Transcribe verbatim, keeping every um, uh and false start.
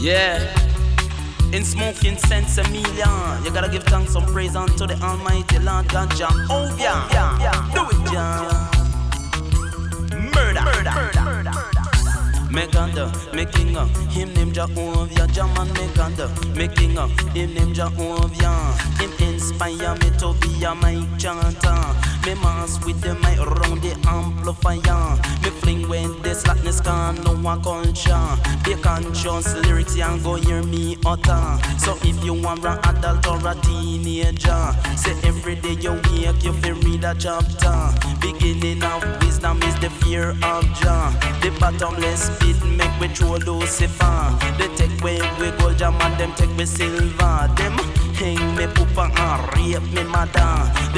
Yeah. In smoking sense a million, you gotta give thanks and praise unto the Almighty Lord God Jah. Oh yeah, yeah, yeah. Do it, Jah. Murder, murder, murder, murder. Me ganda, me king up, him name Jehovah, Jaman me ganda, me king up, him name Jehovah. Him inspire me to be a mic chanter. Me mass with the mic round the amplifier. Me fling when the slackness can know a culture. Be conscious lyrics and go hear me utter. So if you want an adult or a teenager, say every day you wake you feel read a chapter. Beginning of wisdom is the fear of Jah. The bottomless pit make we throw Lucifer. They take away we gold jam and them take me silver. Them hang me pooper and rape me mother.